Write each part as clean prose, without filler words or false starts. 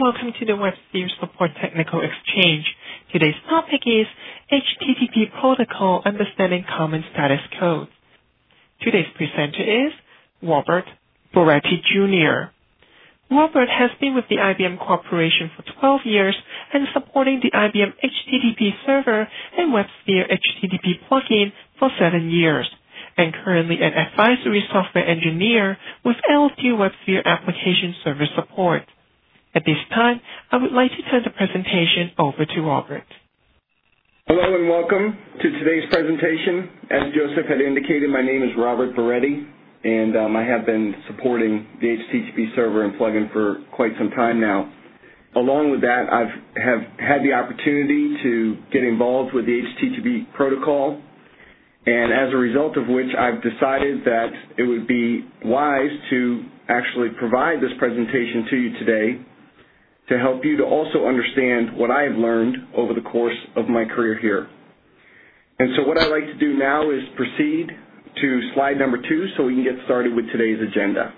Welcome to the WebSphere Support Technical Exchange. Today's topic is HTTP Protocol Understanding Common Status Codes. Today's presenter is Robert Boretti Jr. Robert has been with the IBM Corporation for 12 years and supporting the IBM HTTP Server and WebSphere HTTP plugin for 7 years, and currently an advisory software engineer with L2 WebSphere Application Server Support. At this time, I would like to turn the presentation over to Robert. Hello and welcome to today's presentation. As Joseph had indicated, my name is Robert Boretti, and I have been supporting the HTTP server and plugin for quite some time now. Along with that, I have had the opportunity to get involved with the HTTP protocol, and as a result of which I've decided that it would be wise to actually provide this presentation to you today to help you to also understand what I have learned over the course of my career here. And so what I'd like to do now is proceed to slide number 2 so we can get started with today's agenda.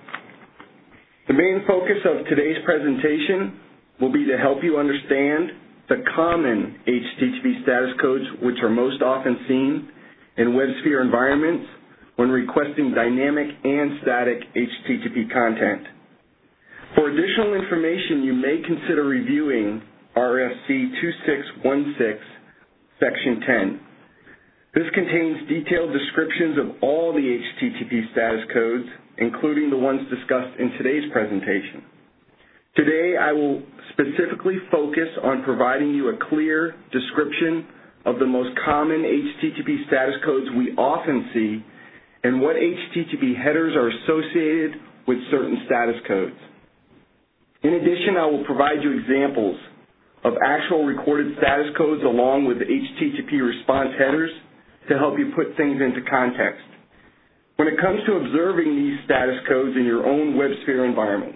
The main focus of today's presentation will be to help you understand the common HTTP status codes which are most often seen in WebSphere environments when requesting dynamic and static HTTP content. For additional information, you may consider reviewing RFC 2616, Section 10. This contains detailed descriptions of all the HTTP status codes, including the ones discussed in today's presentation. Today, I will specifically focus on providing you a clear description of the most common HTTP status codes we often see and what HTTP headers are associated with certain status codes. In addition, I will provide you examples of actual recorded status codes along with the HTTP response headers to help you put things into context when it comes to observing these status codes in your own WebSphere environments.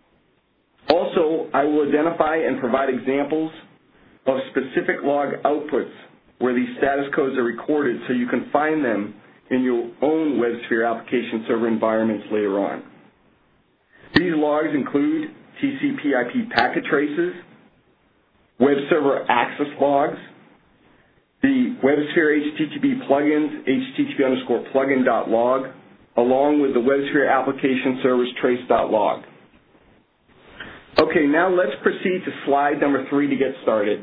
Also, I will identify and provide examples of specific log outputs where these status codes are recorded so you can find them in your own WebSphere application server environments later on. These logs include TCP/IP packet traces, web server access logs, the WebSphere HTTP plugins, http_plugin.log, along with the WebSphere application servers trace.log. Okay, now let's proceed to slide number 3 to get started.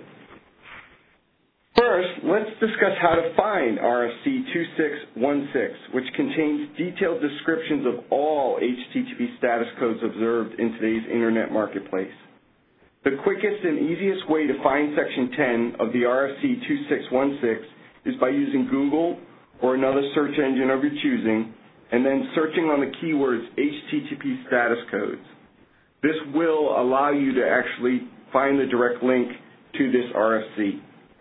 First, let's discuss how to find RFC 2616, which contains detailed descriptions of all HTTP status codes observed in today's Internet marketplace. The quickest and easiest way to find Section 10 of the RFC 2616 is by using Google or another search engine of your choosing and then searching on the keywords HTTP status codes. This will allow you to actually find the direct link to this RFC.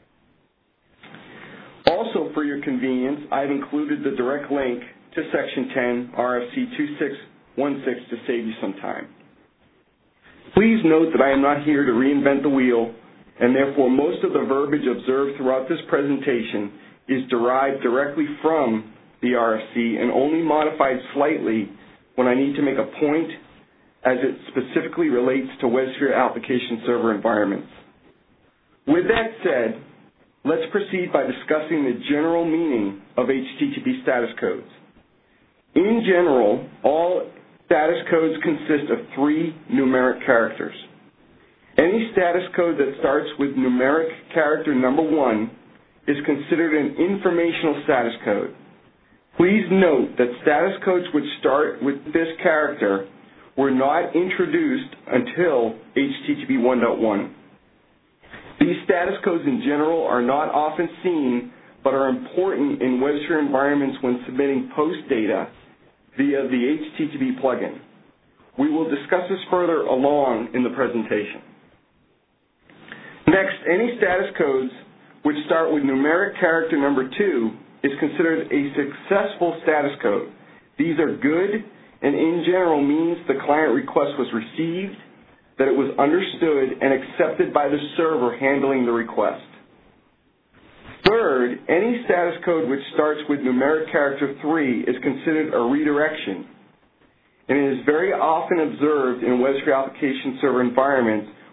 Also, for your convenience, I've included the direct link to Section 10, RFC 2616, to save you some time. Please note that I am not here to reinvent the wheel, and therefore most of the verbiage observed throughout this presentation is derived directly from the RFC and only modified slightly when I need to make a point as it specifically relates to WebSphere application server environments. With that said, let's proceed by discussing the general meaning of HTTP status codes. In general, all status codes consist of 3 numeric characters. Any status code that starts with numeric character number 1 is considered an informational status code. Please note that status codes which start with this character were not introduced until HTTP 1.1. These status codes in general are not often seen, but are important in WebSphere environments when submitting post data via the HTTP plugin. We will discuss this further along in the presentation. Next, any status codes which start with numeric character number 2 is considered a successful status code. These are good and in general means the client request was received, that it was understood and accepted by the server handling the request. Third, any status code which starts with numeric character 3 is considered a redirection, and it is very often observed in WebSphere application server environments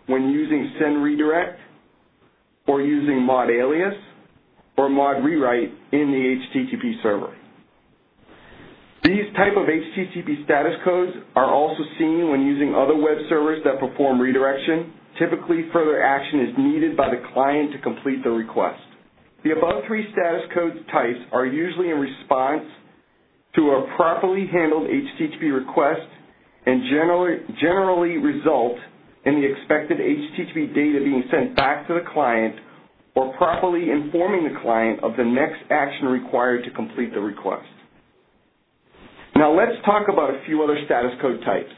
when using send redirect or using mod alias or mod rewrite in the HTTP server. These type of HTTP status codes are also seen when using other web servers that perform redirection. Typically, further action is needed by the client to complete the request. The above three status code types are usually in response to a properly handled HTTP request and generally result in the expected HTTP data being sent back to the client or properly informing the client of the next action required to complete the request. Now let's talk about a few other status code types.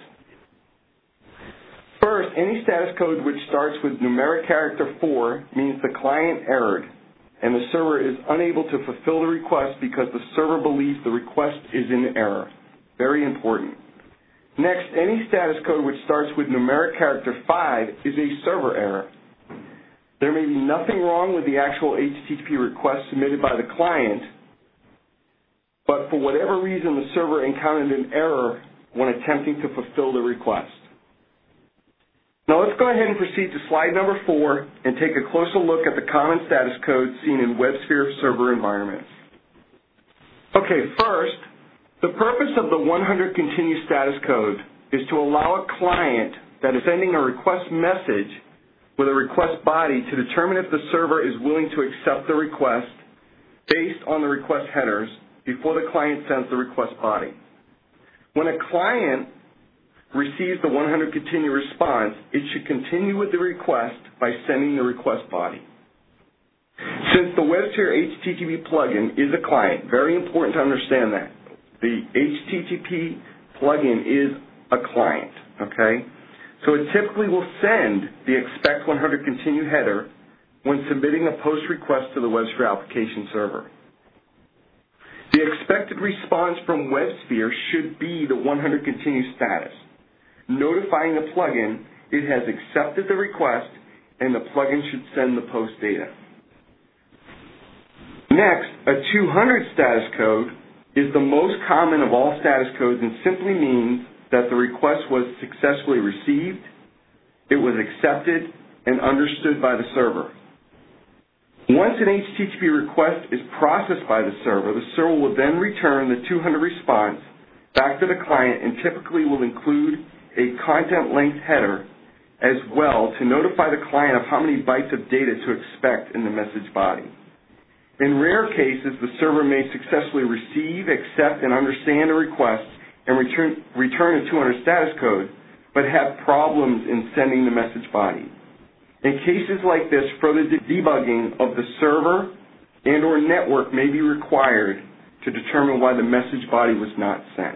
First, any status code which starts with numeric character 4 means the client erred and the server is unable to fulfill the request because the server believes the request is in error. Very important. Next, any status code which starts with numeric character 5 is a server error. There may be nothing wrong with the actual HTTP request submitted by the client, but for whatever reason the server encountered an error when attempting to fulfill the request. Now let's go ahead and proceed to slide number 4 and take a closer look at the common status codes seen in WebSphere server environments. Okay, first, the purpose of the 100 continue status code is to allow a client that is sending a request message with a request body to determine if the server is willing to accept the request based on the request headers before the client sends the request body. When a client receives the 100 continue response, it should continue with the request by sending the request body. Since the WebSphere HTTP plugin is a client, very important to understand that. The HTTP plugin is a client, okay? So it typically will send the expect 100 continue header when submitting a post request to the WebSphere application server. The expected response from WebSphere should be the 100 continue status, notifying the plugin it has accepted the request and the plugin should send the post data. Next, a 200 status code is the most common of all status codes and simply means that the request was successfully received, it was accepted, and understood by the server. Once an HTTP request is processed by the server will then return the 200 response back to the client and typically will include a content length header as well to notify the client of how many bytes of data to expect in the message body. In rare cases, the server may successfully receive, accept, and understand a request and return a 200 status code, but have problems in sending the message body. In cases like this, further debugging of the server and or network may be required to determine why the message body was not sent.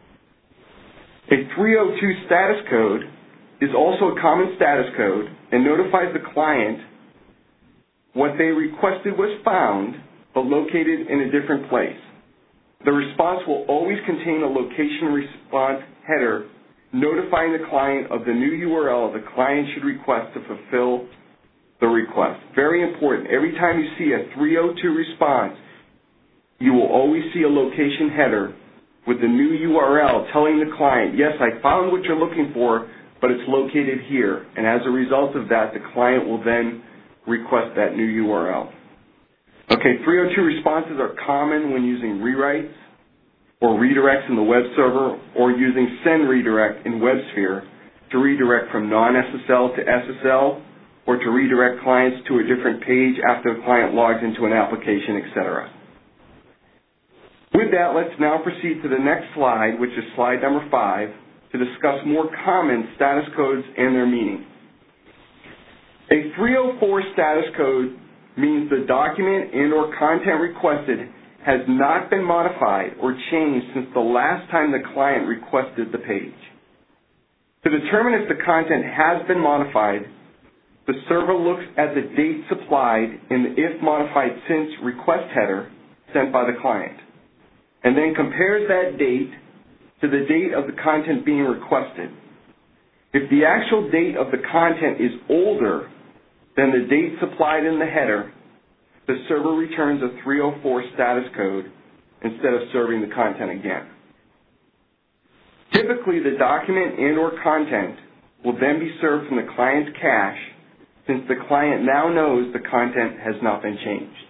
A 302 status code is also a common status code and notifies the client what they requested was found, but located in a different place. The response will always contain a location response header notifying the client of the new URL the client should request to fulfill the request. Very important. Every time you see a 302 response, you will always see a location header with the new URL telling the client, yes, I found what you're looking for, but it's located here. And as a result of that, the client will then request that new URL. Okay, 302 responses are common when using rewrites or redirects in the web server or using send redirect in WebSphere to redirect from non-SSL to SSL or to redirect clients to a different page after the client logs into an application, etc. With that, let's now proceed to the next slide, which is slide number 5, to discuss more common status codes and their meaning. A 304 status code means the document and or content requested has not been modified or changed since the last time the client requested the page. To determine if the content has been modified, the server looks at the date supplied in the if modified since request header sent by the client, and then compares that date to the date of the content being requested. If the actual date of the content is older than the date supplied in the header, the server returns a 304 status code instead of serving the content again. Typically, the document and or content will then be served from the client's cache since the client now knows the content has not been changed.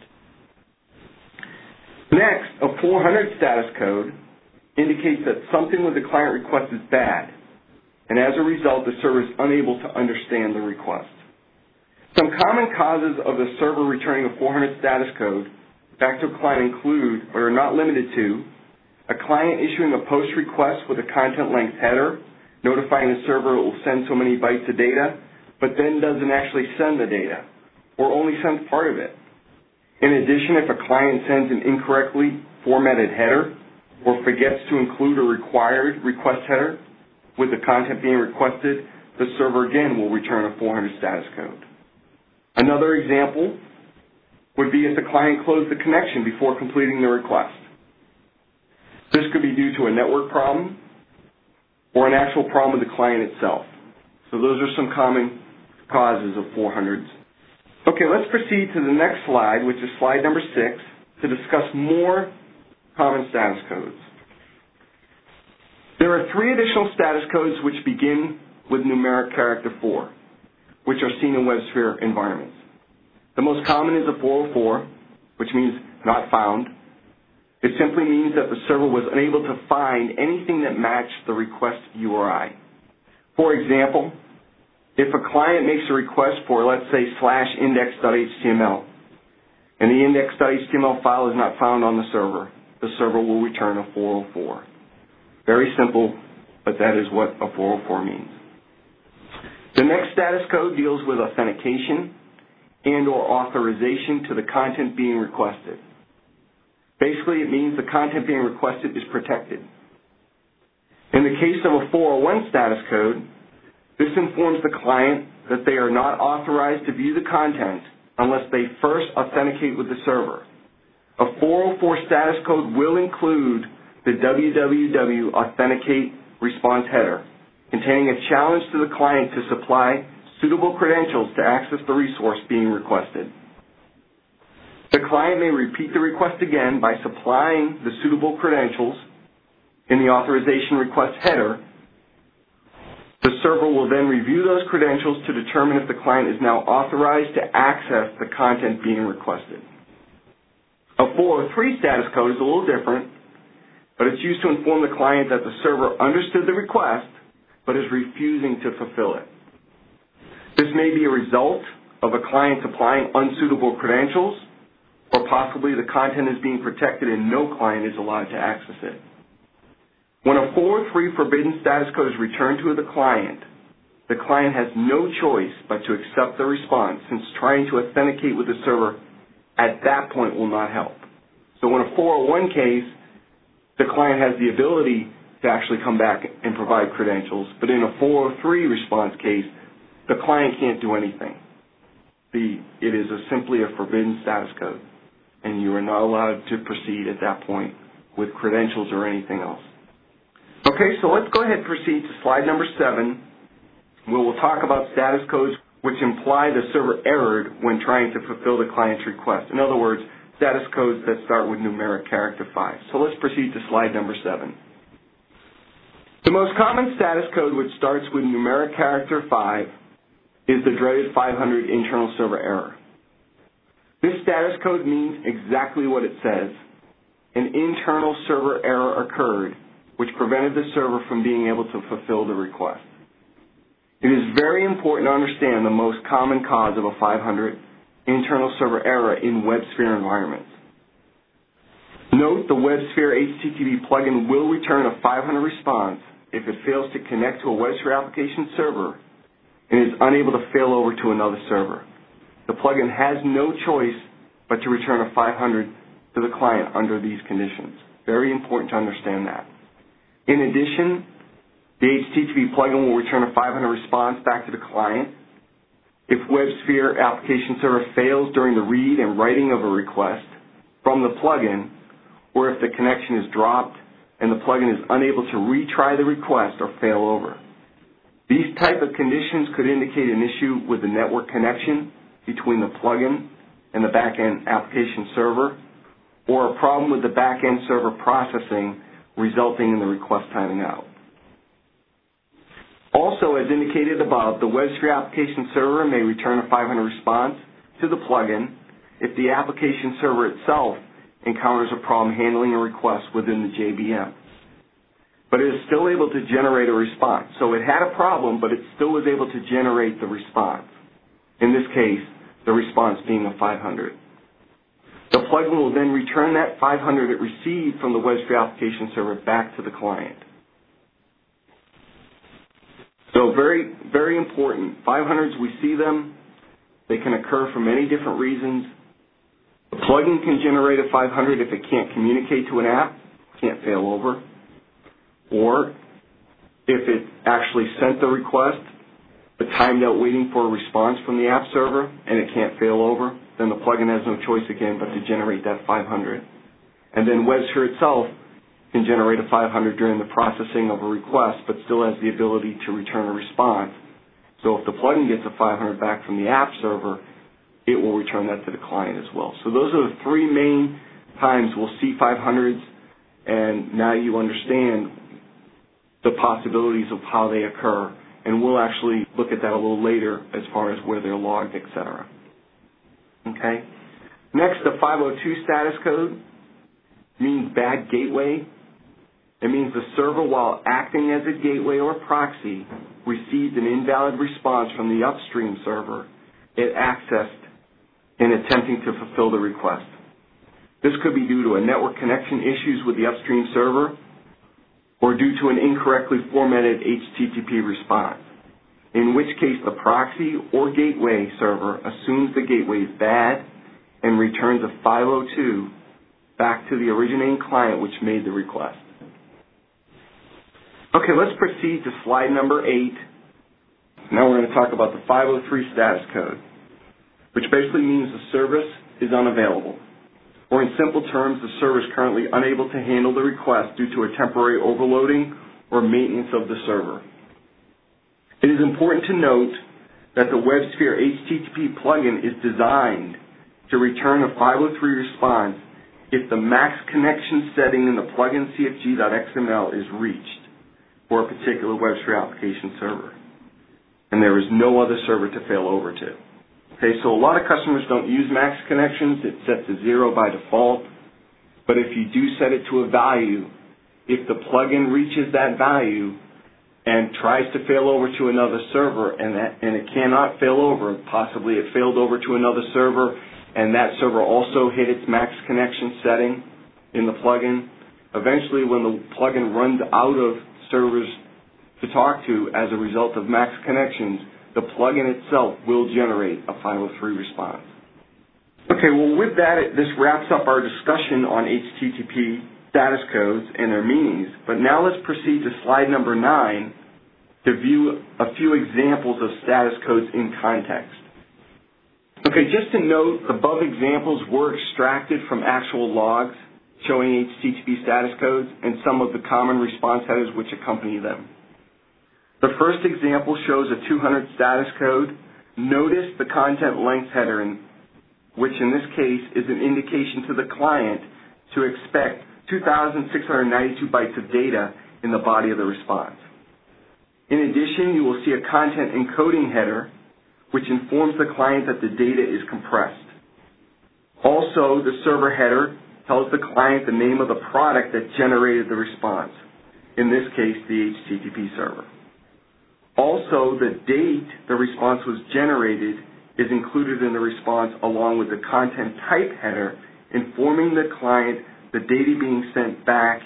Next, a 400 status code indicates that something with the client request is bad, and as a result, the server is unable to understand the request. Some common causes of the server returning a 400 status code back to a client include, but are not limited to, a client issuing a post request with a content length header, notifying the server it will send so many bytes of data, but then doesn't actually send the data, or only sends part of it. In addition, if a client sends an incorrectly formatted header, or forgets to include a required request header with the content being requested, the server again will return a 400 status code. Another example would be if the client closed the connection before completing the request. This could be due to a network problem or an actual problem with the client itself. So those are some common causes of 400s. Okay, let's proceed to the next slide, which is slide number 6, to discuss more common status codes. There are 3 additional status codes which begin with numeric character 4, which are seen in WebSphere environments. The most common is a 404, which means not found. It simply means that the server was unable to find anything that matched the request URI. For example, if a client makes a request for, let's say, /index.html, and the index.html file is not found on the server will return a 404. Very simple, but that is what a 404 means. The next status code deals with authentication and or authorization to the content being requested. Basically, it means the content being requested is protected. In the case of a 401 status code, this informs the client that they are not authorized to view the content unless they first authenticate with the server. A 404 status code will include the www authenticate response header, containing a challenge to the client to supply suitable credentials to access the resource being requested. The client may repeat the request again by supplying the suitable credentials in the authorization request header. The server will then review those credentials to determine if the client is now authorized to access the content being requested. A 403 status code is a little different, but it's used to inform the client that the server understood the request but is refusing to fulfill it. This may be a result of a client supplying unsuitable credentials, or possibly the content is being protected and no client is allowed to access it. When a 403 forbidden status code is returned to the client has no choice but to accept the response, since trying to authenticate with the server at that point will not help. So in a 401 case, the client has the ability to actually come back and provide credentials, but in a 403 response case, the client can't do anything. It is simply a forbidden status code, and you are not allowed to proceed at that point with credentials or anything else. Okay, so let's go ahead and proceed to slide number 7, where we'll talk about status codes which imply the server errored when trying to fulfill the client's request. In other words, status codes that start with numeric character 5. So let's proceed to slide number 7. The most common status code which starts with numeric character 5 is the dreaded 500 internal server error. This status code means exactly what it says. An internal server error occurred which prevented the server from being able to fulfill the request. It is very important to understand the most common cause of a 500 internal server error in WebSphere environments. Note the WebSphere HTTP plugin will return a 500 response if it fails to connect to a WebSphere application server and is unable to fail over to another server. The plugin has no choice but to return a 500 to the client under these conditions. Very important to understand that. In addition, the HTTP plugin will return a 500 response back to the client if WebSphere application server fails during the read and writing of a request from the plugin, or if the connection is dropped and the plugin is unable to retry the request or fail over. These type of conditions could indicate an issue with the network connection between the plugin and the back-end application server, or a problem with the back-end server processing resulting in the request timing out. Also, as indicated above, the WebSphere application server may return a 500 response to the plugin if the application server itself encounters a problem handling a request within the JVM. But it is still able to generate a response. So it had a problem, but it still was able to generate the response. In this case, the response being a 500. The plugin will then return that 500 it received from the WebSphere application server back to the client. So very, very important. 500s, we see them. They can occur for many different reasons. The plugin can generate a 500 if it can't communicate to an app, can't fail over. Or if it actually sent the request, but timed out waiting for a response from the app server, and it can't fail over, then the plugin has no choice again but to generate that 500. And then WebSphere itself can generate a 500 during the processing of a request, but still has the ability to return a response. So if the plugin gets a 500 back from the app server, it will return that to the client as well. So those are the three main times we'll see 500s, and now you understand the possibilities of how they occur. And we'll actually look at that a little later as far as where they're logged, etc. Okay? Next, the 502 status code means bad gateway. It means the server, while acting as a gateway or proxy, received an invalid response from the upstream server it accessed in attempting to fulfill the request. This could be due to a network connection issues with the upstream server or due to an incorrectly formatted HTTP response, in which case the proxy or gateway server assumes the gateway is bad and returns a 502 back to the originating client which made the request. Okay, let's proceed to slide number 8. Now we're going to talk about the 503 status code, which basically means the service is unavailable. Or in simple terms, the server is currently unable to handle the request due to a temporary overloading or maintenance of the server. It is important to note that the WebSphere HTTP plugin is designed to return a 503 response if the max connection setting in the plugin CFG.xml is reached for a particular WebSphere application server, and there is no other server to fail over to. Okay, so a lot of customers don't use max connections. It's set to 0 by default. But if you do set it to a value, if the plugin reaches that value and tries to fail over to another server and it cannot fail over, possibly it failed over to another server and that server also hit its max connection setting in the plugin, eventually when the plugin runs out of servers to talk to as a result of max connections, the plugin itself will generate a 503 response. Okay, well with that, this wraps up our discussion on HTTP status codes and their meanings. But now let's proceed to slide number 9 to view a few examples of status codes in context. Okay, just to note, the above examples were extracted from actual logs showing HTTP status codes and some of the common response headers which accompany them. The first example shows a 200 status code. Notice the content length header, which in this case is an indication to the client to expect 2,692 bytes of data in the body of the response. In addition, you will see a content encoding header, which informs the client that the data is compressed. Also, the server header tells the client the name of the product that generated the response, in this case, the HTTP server. Also, the date the response was generated is included in the response along with the content type header informing the client the data being sent back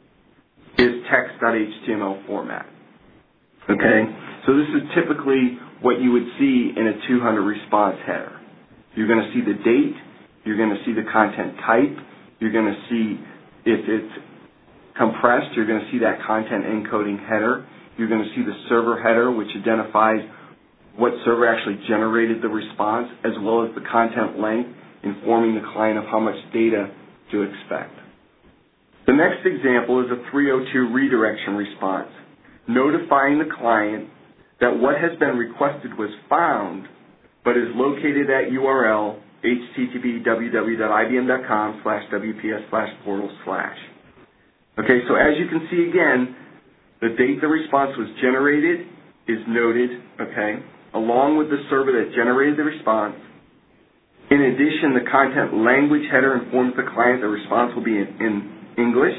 is text.html format. Okay? So this is typically what you would see in a 200 response header. You're going to see the date, you're going to see the content type, you're going to see if it's compressed, you're going to see that content encoding header. You're going to see the server header, which identifies what server actually generated the response, as well as the content length, informing the client of how much data to expect. The next example is a 302 redirection response, notifying the client that what has been requested was found, but is located at URL http://www.ibm.com/wps/portal/. Okay, so as you can see again, the date the response was generated is noted, okay, along with the server that generated the response. In addition, the content language header informs the client the response will be in English.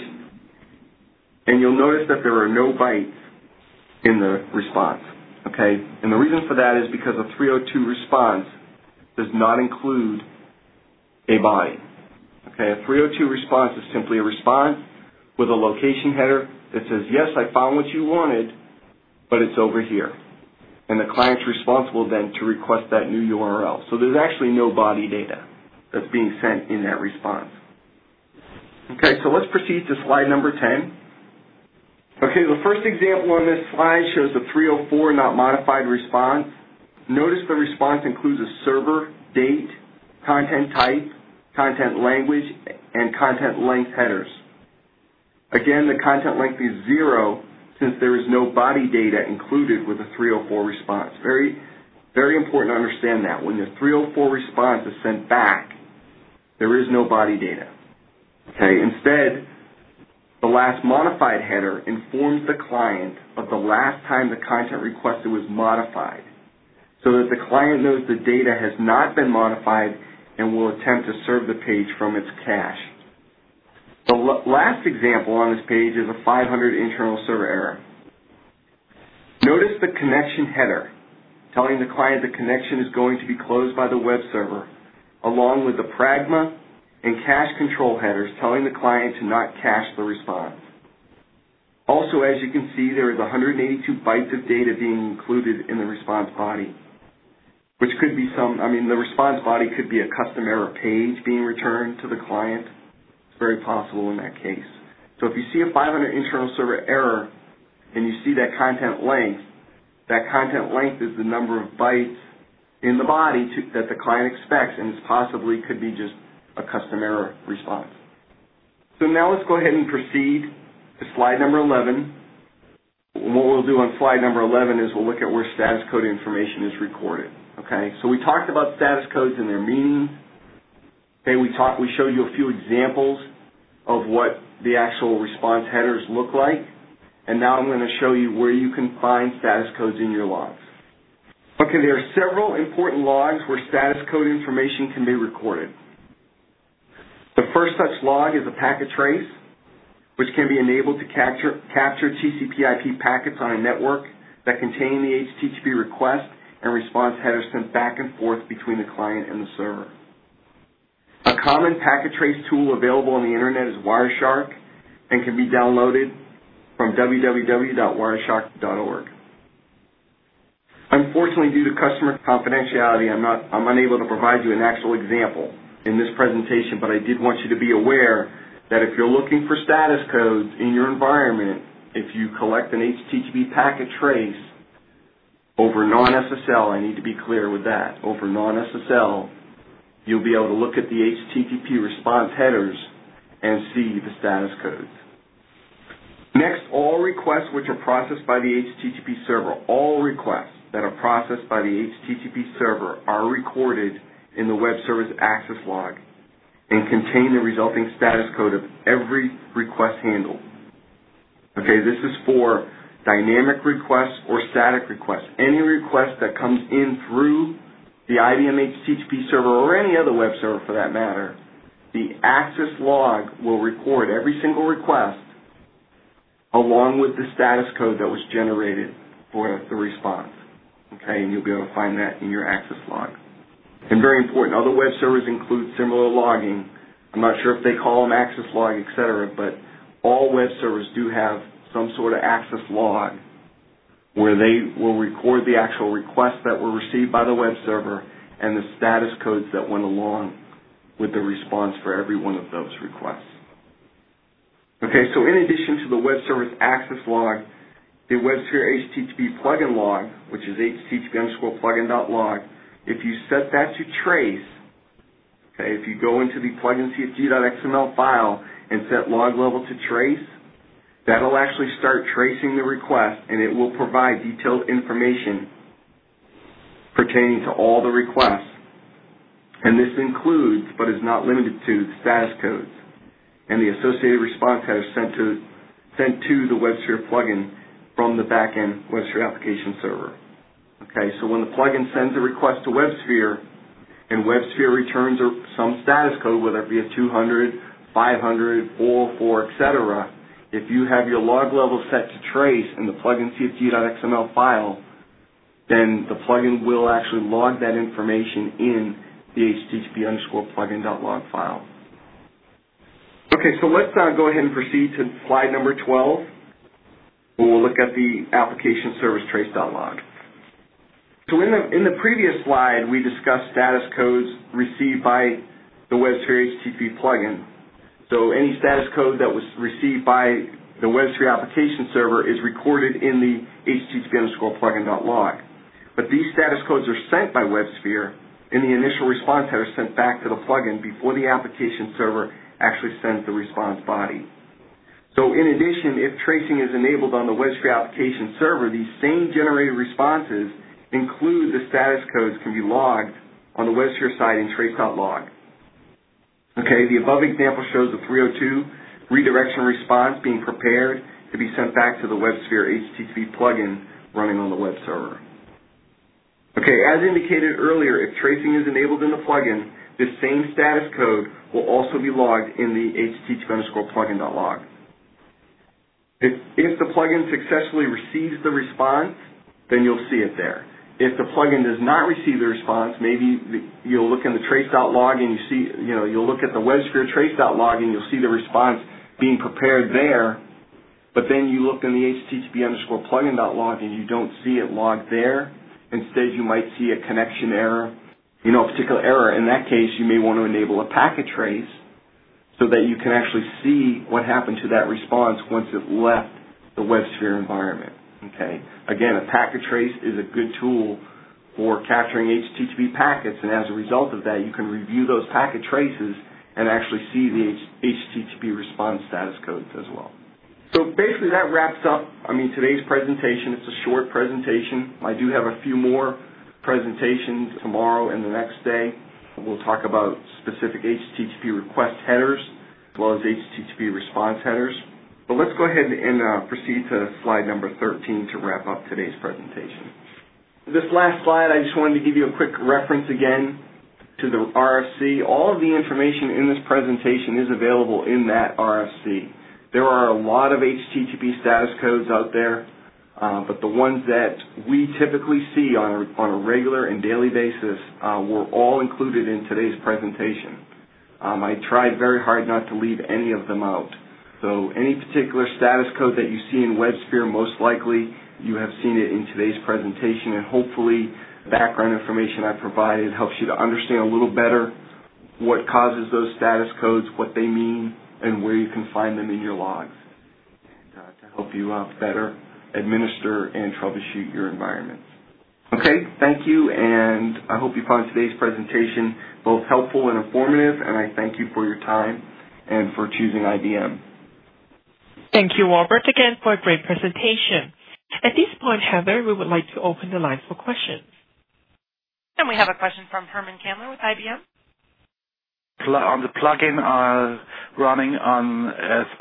And you'll notice that there are no bytes in the response, okay? And the reason for that is because a 302 response does not include a body. Okay, a 302 response is simply a response with a location header that says, yes, I found what you wanted, but it's over here. And the client's responsible then to request that new URL. So there's actually no body data that's being sent in that response. Okay, so let's proceed to slide number 10. Okay, the first example on this slide shows a 304 not modified response. Notice the response includes a server, date, content type, content language, and content length headers. Again, the content length is 0 since there is no body data included with a 304 response. Very, very important to understand that. When the 304 response is sent back, there is no body data. Okay, instead, the last modified header informs the client of the last time the content requested was modified, so that the client knows the data has not been modified and will attempt to serve the page from its cache. The last example on this page is a 500 internal server error. Notice the connection header telling the client the connection is going to be closed by the web server, along with the pragma and cache control headers telling the client to not cache the response. Also, as you can see, there is 182 bytes of data being included in the response body, which could be the response body could be a custom error page being returned to the client. It's very possible in that case. So if you see a 500 internal server error and you see that content length is the number of bytes in the body that the client expects, and it possibly could be just a custom error response. So now let's go ahead and proceed to slide number 11. And what we'll do on slide number 11 is we'll look at where status code information is recorded. Okay, so we talked about status codes and their meanings. Okay, we showed you a few examples of what the actual response headers look like. And now I'm going to show you where you can find status codes in your logs. Okay, there are several important logs where status code information can be recorded. The first such log is a packet trace, which can be enabled to capture TCP/IP packets on a network that contain the HTTP request and response headers sent back and forth between the client and the server. A common packet trace tool available on the internet is Wireshark and can be downloaded from www.wireshark.org. Unfortunately, due to customer confidentiality, I'm unable to provide you an actual example in this presentation, but I did want you to be aware that if you're looking for status codes in your environment, if you collect an HTTP packet trace over non-SSL, I need to be clear with that, over non-SSL, you'll be able to look at the HTTP response headers and see the status codes. Next, all requests which are processed by the HTTP server, all requests that are processed by the HTTP server are recorded in the web server's access log and contain the resulting status code of every request handled. Okay, this is for dynamic requests or static requests. Any request that comes in through the IBM HTTP server or any other web server for that matter, the access log will record every single request along with the status code that was generated for the response. Okay, and you'll be able to find that in your access log. And very important, other web servers include similar logging. I'm not sure if they call them access log, etc., but all web servers do have some sort of access log where they will record the actual requests that were received by the web server and the status codes that went along with the response for every one of those requests. Okay, so in addition to the web server's access log, the WebSphere HTTP plugin log, which is http_plugin.log, if you set that to trace, okay, if you go into the plugin.cfg.xml file and set log level to trace, that'll actually start tracing the request, and it will provide detailed information pertaining to all the requests. And this includes, but is not limited to, the status codes and the associated response headers sent to the WebSphere plugin from the back-end WebSphere application server. Okay, so when the plugin sends a request to WebSphere and WebSphere returns some status code, whether it be a 200, 500, 404, etc., if you have your log level set to trace in the plugin CFG.xml file, then the plugin will actually log that information in the http_plugin.log file. Okay, so let's go ahead and proceed to slide number 12, where we'll look at the application service trace.log. So in the previous slide, we discussed status codes received by the WebSphere HTTP plugin. So any status code that was received by the WebSphere application server is recorded in the http_plugin.log. But these status codes are sent by WebSphere in the initial response header sent back to the plugin before the application server actually sends the response body. So in addition, if tracing is enabled on the WebSphere application server, these same generated responses include the status codes can be logged on the WebSphere side in trace.log. Okay, the above example shows the 302 redirection response being prepared to be sent back to the WebSphere HTTP plugin running on the web server. Okay, as indicated earlier, if tracing is enabled in the plugin, this same status code will also be logged in the http_plugin.log. If the plugin successfully receives the response, then you'll see it there. If the plugin does not receive the response, maybe you'll look in the trace.log and you'll look at the WebSphere trace.log and you'll see the response being prepared there, but then you look in the http_plugin.log and you don't see it logged there. Instead, you might see a connection error, a particular error. In that case, you may want to enable a packet trace so that you can actually see what happened to that response once it left the WebSphere environment. Okay. Again, a packet trace is a good tool for capturing HTTP packets, and as a result of that, you can review those packet traces and actually see the HTTP response status codes as well. So basically that wraps up, today's presentation. It's a short presentation. I do have a few more presentations tomorrow and the next day. We'll talk about specific HTTP request headers as well as HTTP response headers. But let's go ahead and proceed to slide number 13 to wrap up today's presentation. This last slide, I just wanted to give you a quick reference again to the RFC. All of the information in this presentation is available in that RFC. There are a lot of HTTP status codes out there, but the ones that we typically see on a regular and daily basis were all included in today's presentation. I tried very hard not to leave any of them out. So any particular status code that you see in WebSphere, most likely you have seen it in today's presentation, and hopefully the background information I provided helps you to understand a little better what causes those status codes, what they mean, and where you can find them in your logs to help you better administer and troubleshoot your environments. Okay, thank you, and I hope you found today's presentation both helpful and informative, and I thank you for your time and for choosing IBM. Thank you, Robert, again for a great presentation. At this point, Heather, we would like to open the line for questions. And we have a question from Herman Candler with IBM. On the plugin running on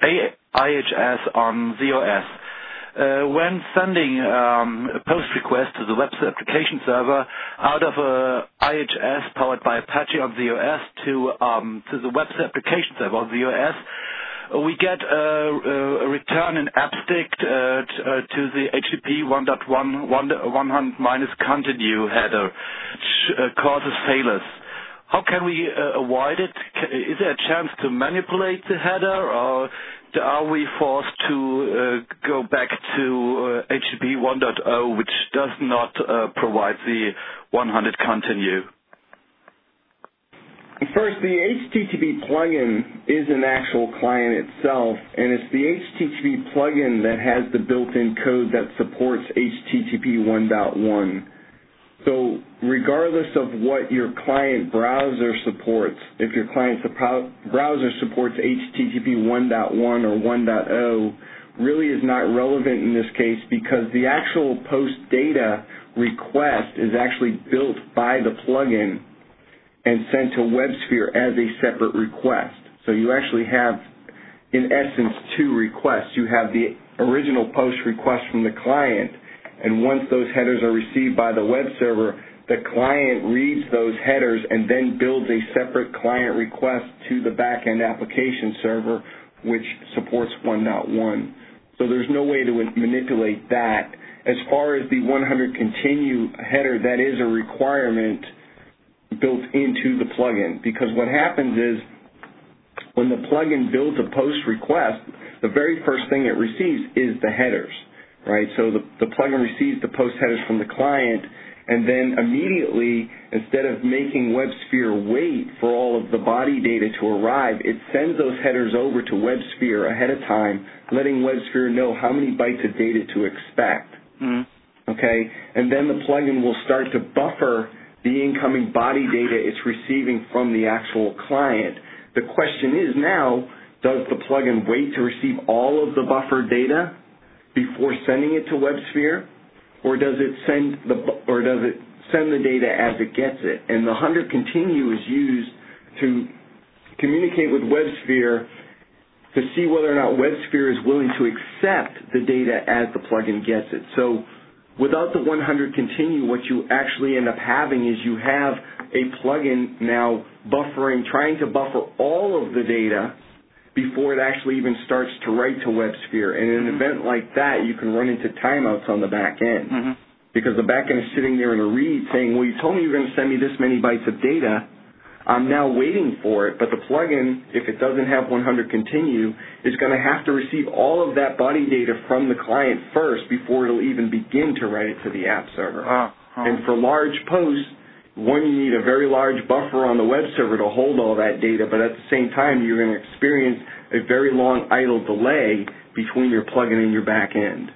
IHS on ZOS. When sending a post request to the web application server out of a IHS powered by Apache on ZOS to the web application server on ZOS, we get a return in AppStick to the HTTP 1.100-continue header, which causes failures. How can we avoid it? Is there a chance to manipulate the header, or are we forced to go back to HTTP 1.0, which does not provide the 100 continue? First, the HTTP plugin is an actual client itself, and it's the HTTP plugin that has the built-in code that supports HTTP 1.1. So regardless of what your client browser supports, if your client browser supports HTTP 1.1 or 1.0, really is not relevant in this case, because the actual post data request is actually built by the plugin and sent to WebSphere as a separate request. So you actually have, in essence, two requests. You have the original post request from the client, and once those headers are received by the web server, the client reads those headers and then builds a separate client request to the back-end application server, which supports 1.1. So there's no way to manipulate that. As far as the 100 continue header, that is a requirement built into the plugin, because what happens is when the plugin builds a post request, the very first thing it receives is the headers, right? So the plugin receives the post headers from the client, and then immediately, instead of making WebSphere wait for all of the body data to arrive, it sends those headers over to WebSphere ahead of time, letting WebSphere know how many bytes of data to expect. Okay? And then the plugin will start to buffer the incoming body data it's receiving from the actual client. The question is now, does the plugin wait to receive all of the buffer data before sending it to WebSphere, or does it send the data as it gets it? And the 100 continue is used to communicate with WebSphere to see whether or not WebSphere is willing to accept the data as the plugin gets it. So without the 100 continue, what you actually end up having is you have a plugin now buffering, trying to buffer all of the data before it actually even starts to write to WebSphere. And in an event like that, you can run into timeouts on the back end, because the back end is sitting there in a read saying, well, you told me you were going to send me this many bytes of data. I'm now waiting for it, but the plugin, if it doesn't have 100 continue, is going to have to receive all of that body data from the client first before it'll even begin to write it to the app server. And for large posts, one, you need a very large buffer on the web server to hold all that data, but at the same time, you're going to experience a very long idle delay between your plugin and your back end.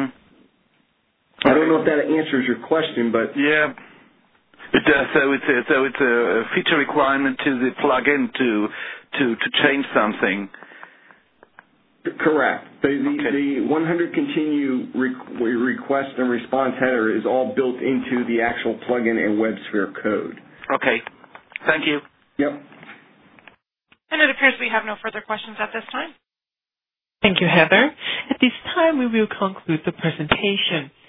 I don't know if that answers your question, but... Yeah. It does. So it's a feature requirement to the plugin to change something. Correct. The 100 continue request and response header is all built into the actual plugin and WebSphere code. Okay. Thank you. Yep. And it appears we have no further questions at this time. Thank you, Heather. At this time, we will conclude the presentation.